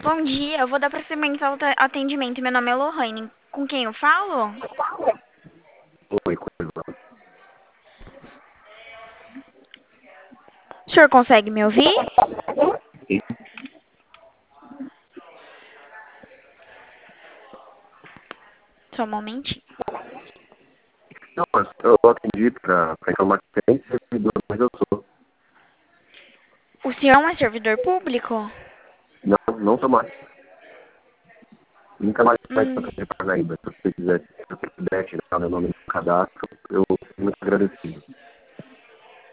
Bom dia, eu vou dar prosseguimento ao atendimento. Meu nome é Lohane. Com quem eu falo? Oi, coisa. O senhor consegue me ouvir? Só um momentinho. Não, eu atendi para informar que tem servidor, mas eu sou. O senhor não é servidor público? Não sou mais. Nunca mais faz Hum, para Parnaíba. Se você puder tirar meu nome no cadastro, eu fico muito agradecido.